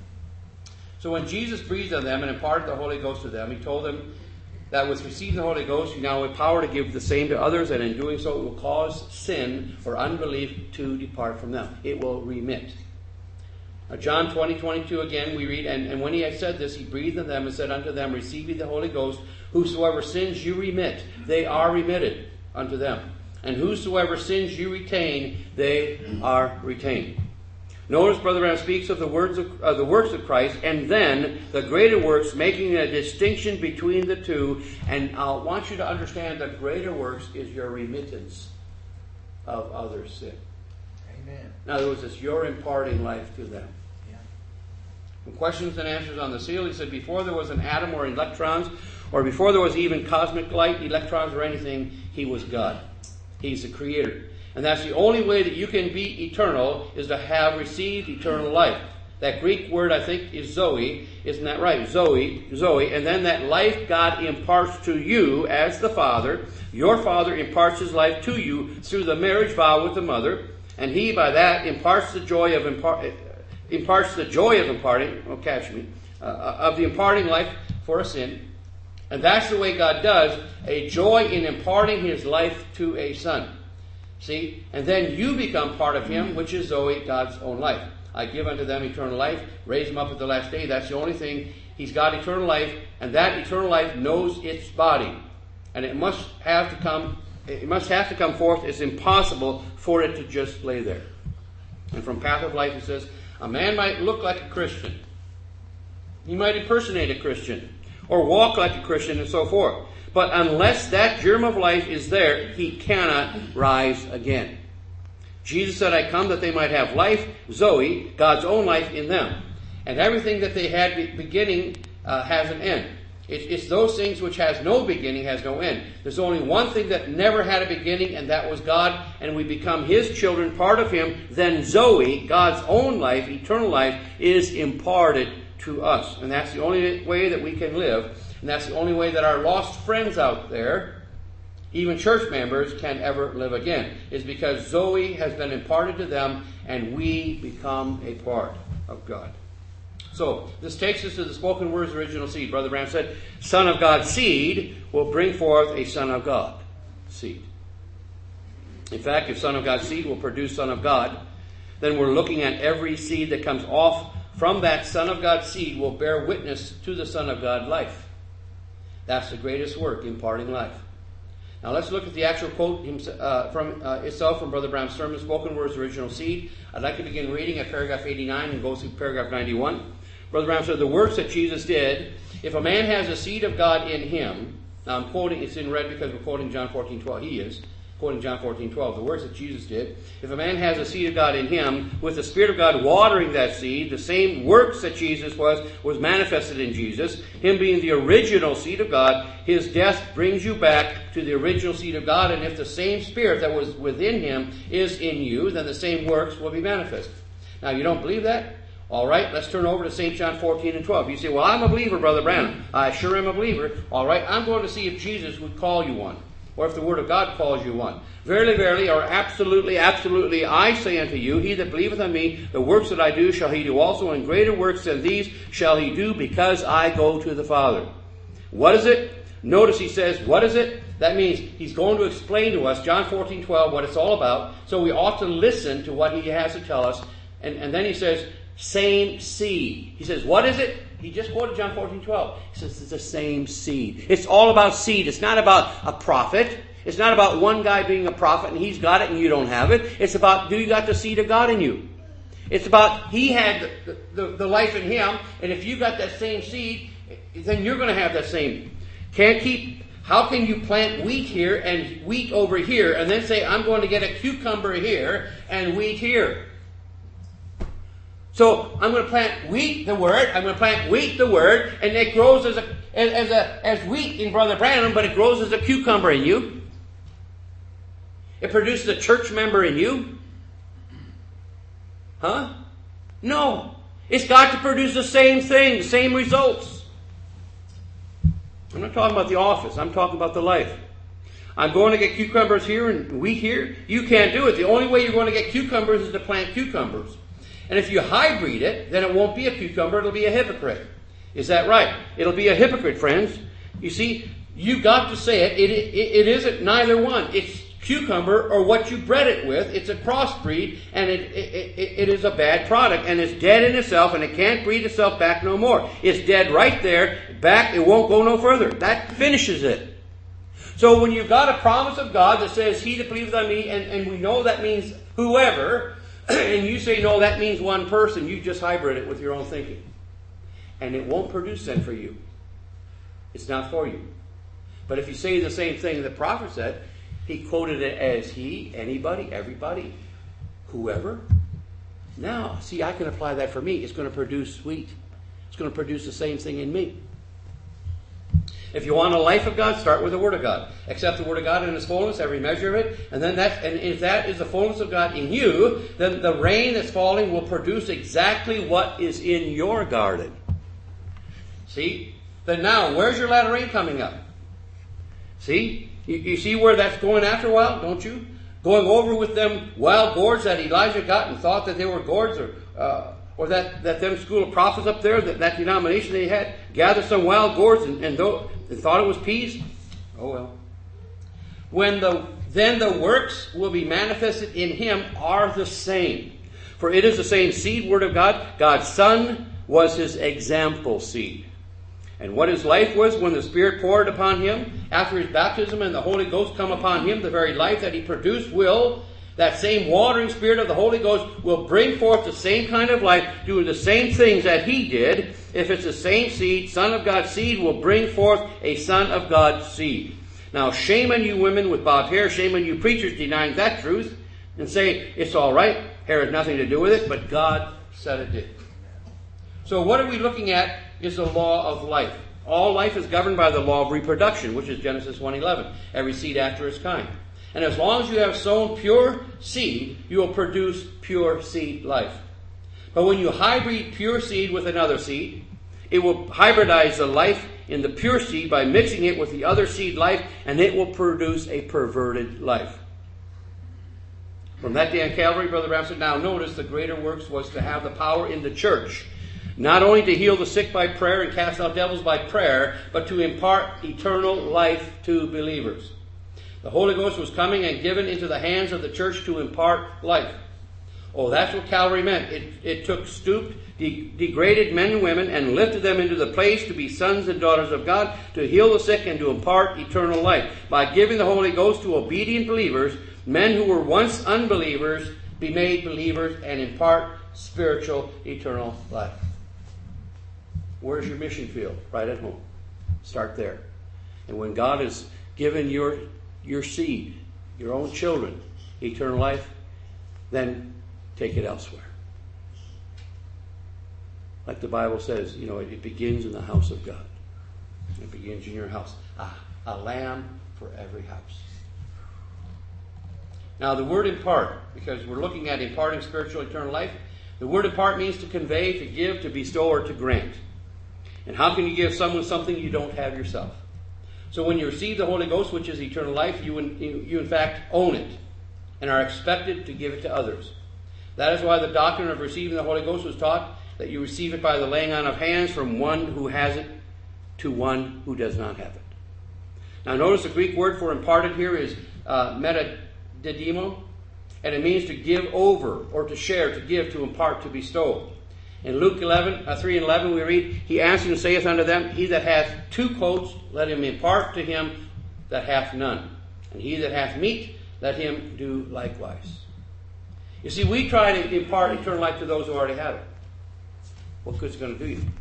So when Jesus breathed on them and imparted the Holy Ghost to them, he told them that with receiving the Holy Ghost, you now have power to give the same to others, and in doing so it will cause sin or unbelief to depart from them. It will remit. Now, John twenty, twenty-two again, we read, and, and when he had said this, he breathed on them and said unto them, receive ye the Holy Ghost. Whosoever sins you remit, they are remitted unto them. And whosoever sins you retain, they are retained. Notice Brother Branham speaks of the words of uh, the works of Christ, and then the greater works, making a distinction between the two. And I want you to understand that greater works is your remittance of others' sin. Amen. In other words, it's your imparting life to them. Yeah. From questions and answers on the seal, he said, before there was an atom or electrons, or before there was even cosmic light, electrons, or anything, he was God. He's the creator. And that's the only way that you can be eternal, is to have received eternal life. That Greek word, I think, is Zoe. Isn't that right? Zoe. Zoe. And then that life God imparts to you as the Father. Your Father imparts his life to you through the marriage vow with the mother. And he, by that, imparts the joy of impart, imparts the joy of imparting, oh, catch me, uh, of the imparting life for a sin. And that's the way God does, a joy in imparting his life to a son. See? And then you become part of him, which is Zoe, God's own life. I give unto them eternal life, raise them up at the last day. That's the only thing. He's got eternal life, and that eternal life knows its body. And it must have to come, it must have to come forth. It's impossible for it to just lay there. And from Path of Life, he says, a man might look like a Christian. He might impersonate a Christian. or walk like a Christian and so forth. But unless that germ of life is there, he cannot rise again. Jesus said, I come that they might have life, Zoe, God's own life in them. And everything that they had be- beginning uh, has an end. It, it's those things which has no beginning, has no end. There's only one thing that never had a beginning, and that was God. And we become his children, part of him. Then Zoe, God's own life, eternal life, is imparted to us. And that's the only way that we can live. And that's the only way that our lost friends out there, even church members, can ever live again, is because Zoe has been imparted to them and we become a part of God. So, this takes us to the spoken word's original seed. Brother Branham said, Son of God's seed will bring forth a Son of God seed. In fact, if Son of God's seed will produce Son of God, then we're looking at every seed that comes off from that Son of God's seed will bear witness to the Son of God life. That's the greatest work, imparting life. Now let's look at the actual quote uh, from uh, itself from Brother Branham's sermon, Spoken Word's Original Seed. I'd like to begin reading at paragraph eighty-nine and go through paragraph ninety-one. Brother Branham said, the works that Jesus did, if a man has a seed of God in him, now I'm quoting, it's in red because we're quoting John fourteen twelve. He is quoting John fourteen twelve, the works that Jesus did. If a man has a seed of God in him, with the Spirit of God watering that seed, the same works that Jesus was, was manifested in Jesus, him being the original seed of God, his death brings you back to the original seed of God, and if the same Spirit that was within him is in you, then the same works will be manifested. Now, you don't believe that? All right, let's turn over to Saint John fourteen and twelve. You say, well, I'm a believer, Brother Branham. I sure am a believer. All right, I'm going to see if Jesus would call you one, or if the Word of God calls you one. Verily, verily, or absolutely, absolutely, I say unto you, he that believeth on me, the works that I do shall he do also, and greater works than these shall he do, because I go to the Father. What is it? Notice he says, what is it? That means he's going to explain to us, John fourteen twelve, what it's all about. So we ought to listen to what he has to tell us. And, and then he says, same seed. He says, what is it? He just quoted John fourteen twelve. He says, it's the same seed. It's all about seed. It's not about a prophet. It's not about one guy being a prophet and he's got it and you don't have it. It's about, do you got the seed of God in you? It's about, he had the, the, the life in him, and if you got that same seed, then you're going to have that same. Can't keep, how can you plant wheat here and wheat over here and then say, I'm going to get a cucumber here and wheat here? So I'm going to plant wheat, the word. I'm going to plant wheat, the word, and it grows as a as, as a as wheat in Brother Branham, but it grows as a cucumber in you. It produces a church member in you, huh? No, it's got to produce the same thing, the same results. I'm not talking about the office. I'm talking about the life. I'm going to get cucumbers here and wheat here. You can't do it. The only way you're going to get cucumbers is to plant cucumbers. And if you hybrid it, then it won't be a cucumber, it'll be a hypocrite. Is that right? It'll be a hypocrite, friends. You see, you got to say it. It, it, it isn't neither one. It's cucumber or what you bred it with. It's a crossbreed, and it, it, it, it is a bad product, and it's dead in itself, and it can't breed itself back no more. It's dead right there, back, it won't go no further. That finishes it. So when you've got a promise of God that says, he that believeth on me, and, and we know that means whoever, and you say, no, that means one person, you just hybrid it with your own thinking. And it won't produce then for you. It's not for you. But if you say the same thing the prophet said, he quoted it as he, anybody, everybody, whoever. Now, see, I can apply that for me. It's going to produce wheat. It's going to produce the same thing in me. If you want a life of God, start with the Word of God. Accept the Word of God in its fullness, every measure of it. And then that, and if that is the fullness of God in you, then the rain that's falling will produce exactly what is in your garden. See? Then now, where's your latter rain coming up? See? You, you see where that's going after a while, don't you? Going over with them wild gourds that Elijah got and thought that they were gourds, or uh, or that, that them school of prophets up there, that, that denomination they had, gathered some wild gourds and, and, though, and thought it was peas. Oh well. When the then the works will be manifested in him are the same. For it is the same seed, Word of God. God's Son was his example seed. And what his life was when the Spirit poured upon him after his baptism and the Holy Ghost come upon him, the very life that he produced will, That same watering Spirit of the Holy Ghost will bring forth the same kind of life, doing the same things that He did. If it's the same seed, Son of God's seed will bring forth a Son of God's seed. Now, shame on you women with bobbed hair, shame on you preachers denying that truth, and say, it's all right, hair has nothing to do with it, but God said it did. So what are we looking at is the law of life. All life is governed by the law of reproduction, which is Genesis one eleven. Every seed after its kind. And as long as you have sown pure seed, you will produce pure seed life. But when you hybrid pure seed with another seed, it will hybridize the life in the pure seed by mixing it with the other seed life, and it will produce a perverted life. From that day on Calvary, Brother Branham said, now notice the greater works was to have the power in the church, not only to heal the sick by prayer and cast out devils by prayer, but to impart eternal life to believers. The Holy Ghost was coming and given into the hands of the church to impart life. Oh, that's what Calvary meant. It, it took stooped, de- degraded men and women and lifted them into the place to be sons and daughters of God, to heal the sick and to impart eternal life. By giving the Holy Ghost to obedient believers, men who were once unbelievers be made believers and impart spiritual eternal life. Where's your mission field? Right at home. Start there. And when God has given your your seed, your own children, eternal life, then take it elsewhere. Like the Bible says, you know, it, it begins in the house of God. It begins in your house. Ah, a lamb for every house. Now the word impart, because we're looking at imparting spiritual eternal life, the word impart means to convey, to give, to bestow, or to grant. And how can you give someone something you don't have yourself? So when you receive the Holy Ghost, which is eternal life, you in, you, you in fact own it and are expected to give it to others. That is why the doctrine of receiving the Holy Ghost was taught, that you receive it by the laying on of hands from one who has it to one who does not have it. Now notice the Greek word for imparted here is uh, metadidimo, and it means to give over or to share, to give, to impart, to bestow. In Luke eleven, uh, three and eleven we read, He answered and saith unto them, He that hath two coats, let him impart to him that hath none. And he that hath meat, let him do likewise. You see, we try to impart eternal life to those who already have it. What good's it going to do you?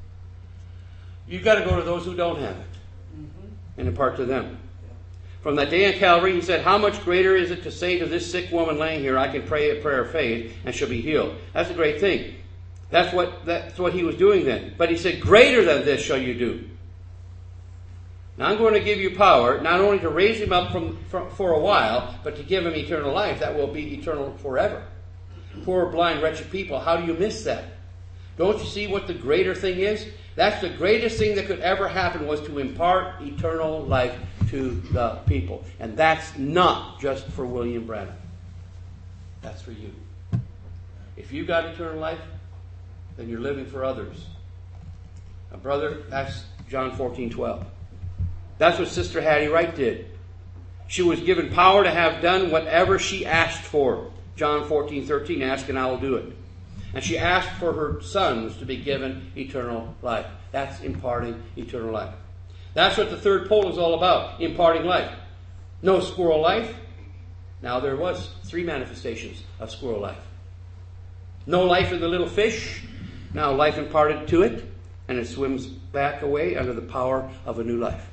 You've got to go to those who don't have it and impart to them. From that day on Calvary, He said, how much greater is it to say to this sick woman laying here, I can pray a prayer of faith and she'll be healed. That's a great thing. That's what, that's what He was doing then. But He said, greater than this shall you do. Now I'm going to give you power, not only to raise him up from, from for a while, but to give him eternal life. That will be eternal forever. Poor, blind, wretched people, how do you miss that? Don't you see what the greater thing is? That's the greatest thing that could ever happen, was to impart eternal life to the people. And that's not just for William Branham. That's for you. If you got eternal life, then you're living for others. Now, brother, that's John fourteen twelve. That's what Sister Hattie Wright did. She was given power to have done whatever she asked for. John fourteen thirteen, ask and I will do it. And she asked for her sons to be given eternal life. That's imparting eternal life. That's what the third pole is all about, imparting life. No squirrel life. Now there was three manifestations of squirrel life. No life in the little fish. Now life imparted to it, and it swims back away under the power of a new life.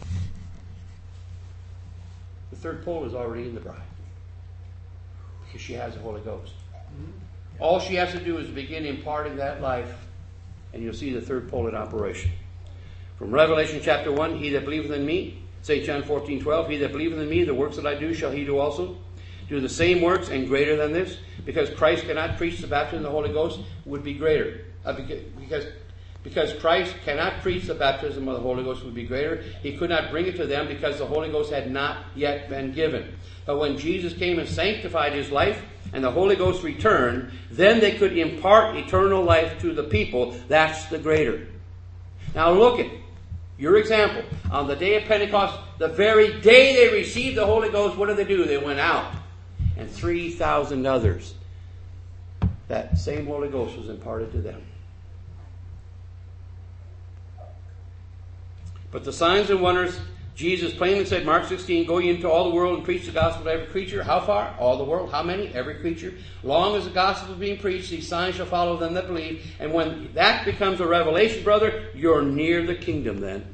The third pole is already in the bride, because she has the Holy Ghost. All she has to do is begin imparting that life, and you'll see the third pole in operation. From Revelation chapter one, he that believeth in me, Saint John fourteen twelve, he that believeth in me, the works that I do shall he do also. Do the same works and greater than this, because Christ cannot preach the baptism of the Holy Ghost, would be greater. Uh, because, because Christ cannot preach the baptism of the Holy Ghost, would be greater. He could not bring it to them because the Holy Ghost had not yet been given. But when Jesus came and sanctified his life, and the Holy Ghost returned, then they could impart eternal life to the people. That's the greater. Now look at your example. On the day of Pentecost, the very day they received the Holy Ghost, what did they do? They went out. And three thousand others, that same Holy Ghost was imparted to them. But the signs and wonders Jesus plainly said, Mark sixteen, go ye into all the world and preach the gospel to every creature. How far? All the world. How many? Every creature. Long as the gospel is being preached, these signs shall follow them that believe. And when that becomes a revelation, brother, you're near the kingdom then.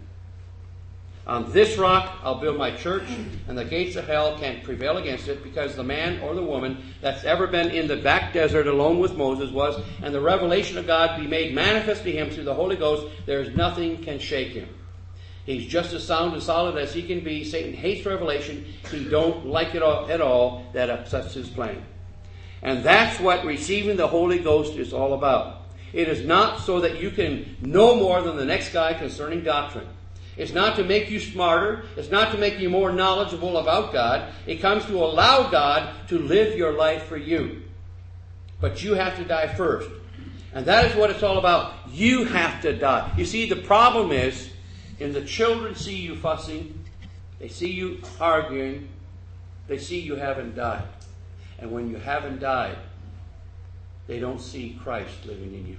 On this rock I'll build my church, and the gates of hell can't prevail against it, because the man or the woman that's ever been in the back desert alone with Moses was, and the revelation of God be made manifest to him through the Holy Ghost, there's nothing can shake him. He's just as sound and solid as he can be. Satan hates revelation. He don't like it all, at all. That upsets his plan. And that's what receiving the Holy Ghost is all about. It is not so that you can know more than the next guy concerning doctrine. It's not to make you smarter. It's not to make you more knowledgeable about God. It comes to allow God to live your life for you. But you have to die first. And that is what it's all about. You have to die. You see, the problem is, and the children see you fussing, they see you arguing, they see you haven't died. And when you haven't died, they don't see Christ living in you.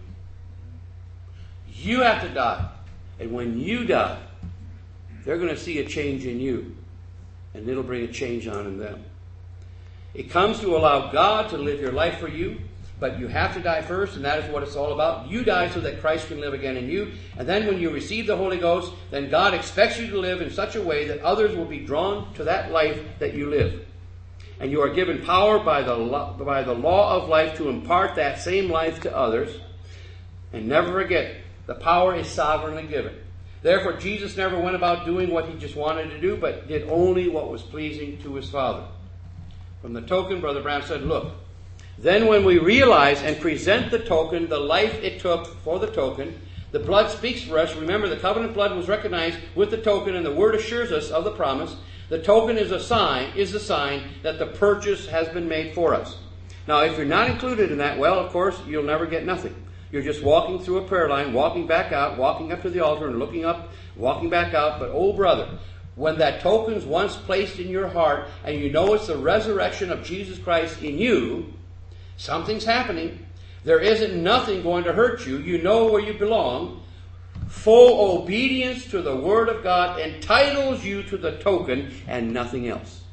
You have to die. And when you die, they're going to see a change in you. And it'll bring a change on in them. It comes to allow God to live your life for you. But you have to die first, and that is what it's all about. You die so that Christ can live again in you. And then when you receive the Holy Ghost, then God expects you to live in such a way that others will be drawn to that life that you live. And you are given power by the, lo- by the law of life to impart that same life to others. And never forget, the power is sovereignly given. Therefore, Jesus never went about doing what he just wanted to do, but did only what was pleasing to his Father. From the token, Brother Brown said, look, then when we realize and present the token, the life it took for the token, the blood speaks for us. Remember, the covenant blood was recognized with the token, and the word assures us of the promise. The token is a sign, is a sign that the purchase has been made for us. Now, if you're not included in that, well, of course, you'll never get nothing. You're just walking through a prayer line, walking back out, walking up to the altar and looking up, walking back out. But, oh, brother, when that token's once placed in your heart and you know it's the resurrection of Jesus Christ in you, something's happening. There isn't nothing going to hurt you. You know where you belong. Full obedience to the Word of God entitles you to the token and nothing else.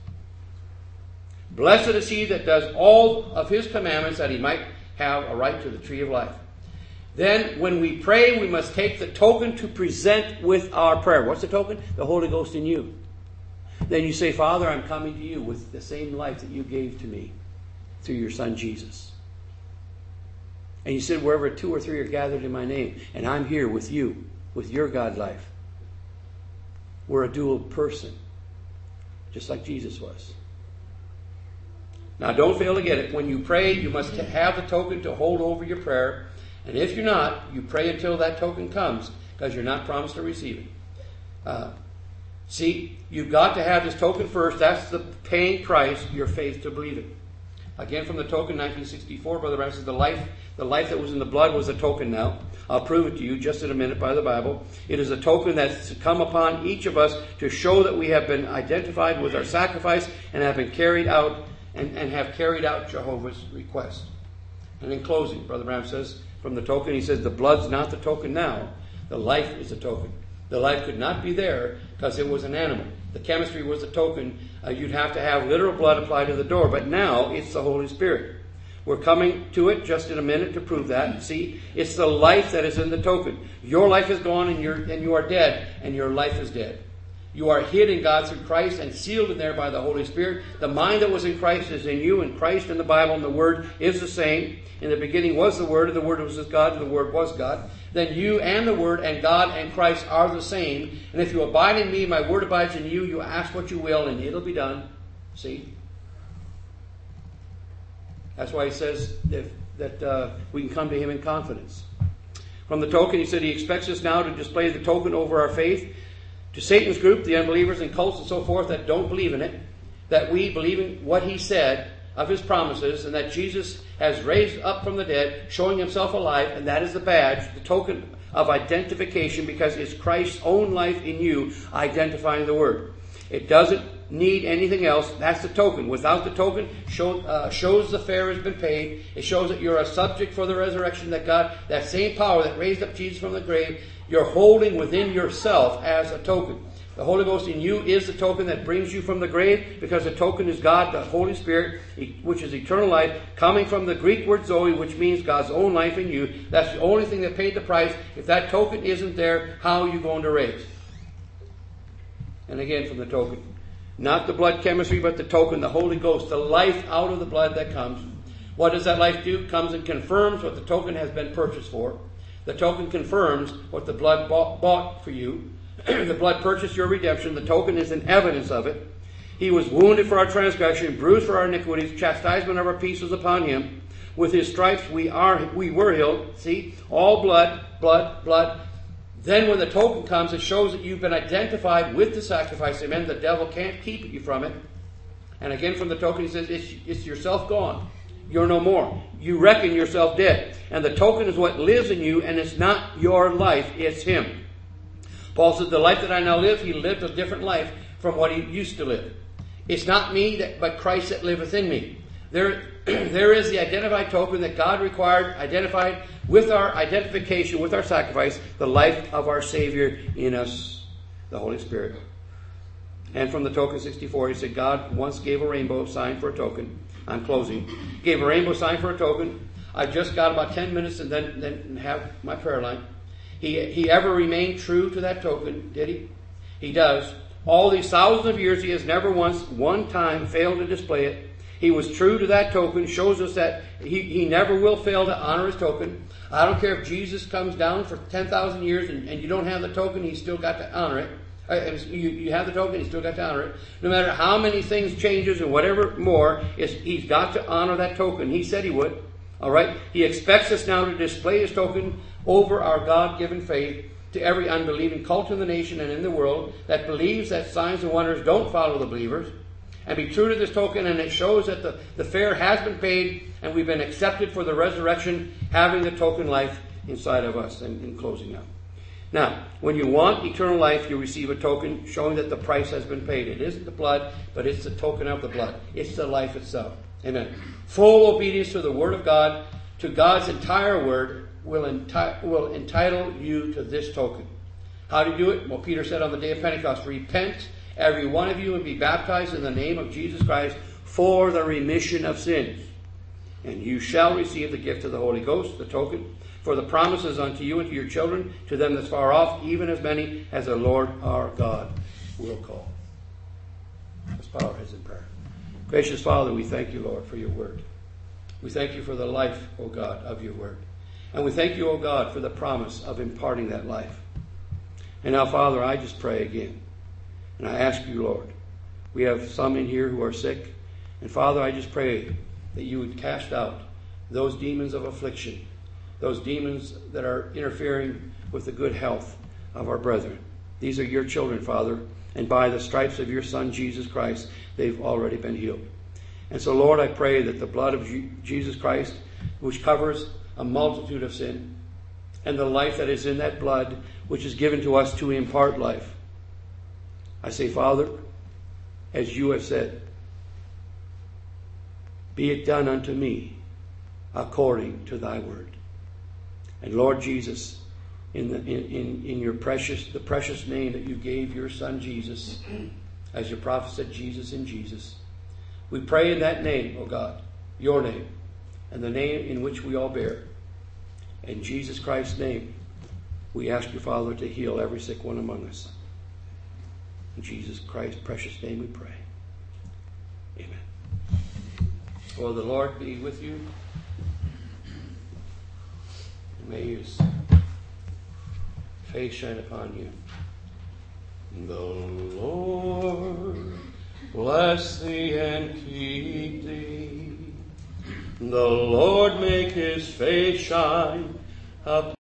Blessed is he that does all of his commandments, that he might have a right to the tree of life. Then when we pray, we must take the token to present with our prayer. What's the token? The Holy Ghost in you. Then you say, Father, I'm coming to you with the same life that you gave to me through your Son Jesus. And you said, wherever two or three are gathered in my name, and I'm here with you, with your God life. We're a dual person, just like Jesus was. Now don't fail to get it. When you pray, you must have the token to hold over your prayer. And if you're not, you pray until that token comes, because you're not promised to receive it. Uh, see, you've got to have this token first. That's the paying price, your faith to believe it. Again, from the token, nineteen sixty-four, Brother Brown says, the life, the life that was in the blood was a token now. I'll prove it to you just in a minute by the Bible. It is a token that's come upon each of us to show that we have been identified with our sacrifice and have been carried out and, and have carried out Jehovah's request. And in closing, Brother Brown says, from the token, he says, the blood's not the token now. The life is the token. The life could not be there because it was an animal. The chemistry was the token. Uh, you'd have to have literal blood applied to the door. But now it's the Holy Spirit. We're coming to it just in a minute to prove that. See, it's the life that is in the token. Your life is gone and, you're, and you are dead, and your life is dead. You are hid in God through Christ and sealed in there by the Holy Spirit. The mind that was in Christ is in you, and Christ in the Bible and the Word is the same. In the beginning was the Word, and the Word was with God, and the Word was God. Then you and the Word and God and Christ are the same. And if you abide in me, my Word abides in you, you ask what you will, and it'll be done. See? That's why he says that, that uh, we can come to him in confidence. From the token, he said he expects us now to display the token over our faith to Satan's group, the unbelievers and cults and so forth that don't believe in it, that we believe in what he said of his promises, and that Jesus has raised up from the dead, showing himself alive, and that is the badge, the token of identification, because it's Christ's own life in you identifying the Word. It doesn't need anything else. That's the token. Without the token, show, uh, shows the fare has been paid. It shows that you're a subject for the resurrection, that God, that same power that raised up Jesus from the grave, you're holding within yourself as a token. The Holy Ghost in you is the token that brings you from the grave, because the token is God, the Holy Spirit, which is eternal life, coming from the Greek word Zoe, which means God's own life in you. That's the only thing that paid the price. If that token isn't there, how are you going to raise? And again, from the token. Not the blood chemistry, but the token, the Holy Ghost, the life out of the blood that comes. What does that life do? It comes and confirms what the token has been purchased for. The token confirms what the blood bought, bought for you. The blood purchased your redemption. The token is an evidence of it. He was wounded for our transgression, bruised for our iniquities. Chastisement of our peace was upon him. With his stripes we are we were healed. See? All blood, blood, blood. Then when the token comes, it shows that you've been identified with the sacrifice. Amen. The devil can't keep you from it. And again, from the token, he says, it's, it's yourself gone. You're no more. You reckon yourself dead. And the token is what lives in you, and it's not your life, it's him. Paul says, the life that I now live, he lived a different life from what he used to live. It's not me, that, but Christ that liveth in me. There, there is the identified token that God required, identified with our identification, with our sacrifice, the life of our Savior in us, the Holy Spirit. And from the token sixty-four, he said, God once gave a rainbow sign for a token. I'm closing. Gave a rainbow sign for a token. I've just got about ten minutes and then, then have my prayer line. He, he ever remained true to that token, did he? He does. All these thousands of years, he has never once, one time, failed to display it. He was true to that token, shows us that he, he never will fail to honor his token. I don't care if Jesus comes down for ten thousand years and, and you don't have the token, he's still got to honor it. Uh, you, you have the token, he's still got to honor it. No matter how many things changes and whatever more, is he's got to honor that token. He said he would. All right? He expects us now to display his token over our God-given faith to every unbelieving cult in the nation and in the world that believes that signs and wonders don't follow the believers. And be true to this token, and it shows that the, the fare has been paid and we've been accepted for the resurrection, having the token life inside of us. And in closing now. Now, when you want eternal life, you receive a token showing that the price has been paid. It isn't the blood, but it's the token of the blood. It's the life itself. Amen. Full obedience to the Word of God, to God's entire Word, will, enti- will entitle you to this token. How do you do it? Well, Peter said on the day of Pentecost, repent, every one of you, and be baptized in the name of Jesus Christ for the remission of sins. And you shall receive the gift of the Holy Ghost, the token. For the promises unto you and to your children, to them that's far off, even as many as the Lord our God will call. Let's bow our heads in prayer. Gracious Father, we thank you, Lord, for your word. We thank you for the life, O God, of your word. And we thank you, O God, for the promise of imparting that life. And now, Father, I just pray again. And I ask you, Lord, we have some in here who are sick. And Father, I just pray that you would cast out those demons of affliction, those demons that are interfering with the good health of our brethren. These are your children, Father, and by the stripes of your Son, Jesus Christ, they've already been healed. And so, Lord, I pray that the blood of Jesus Christ, which covers a multitude of sin, and the life that is in that blood, which is given to us to impart life. I say, Father, as you have said, be it done unto me according to thy word. And Lord Jesus, in the in, in, in your precious the precious name that you gave your Son Jesus, as your prophet said, Jesus in Jesus, we pray in that name, O God, your name, and the name in which we all bear. In Jesus Christ's name, we ask you, Father, to heal every sick one among us. In Jesus Christ's precious name we pray. Amen. Well, the Lord be with you. May his face shine upon you. The Lord bless thee and keep thee. The Lord make his face shine upon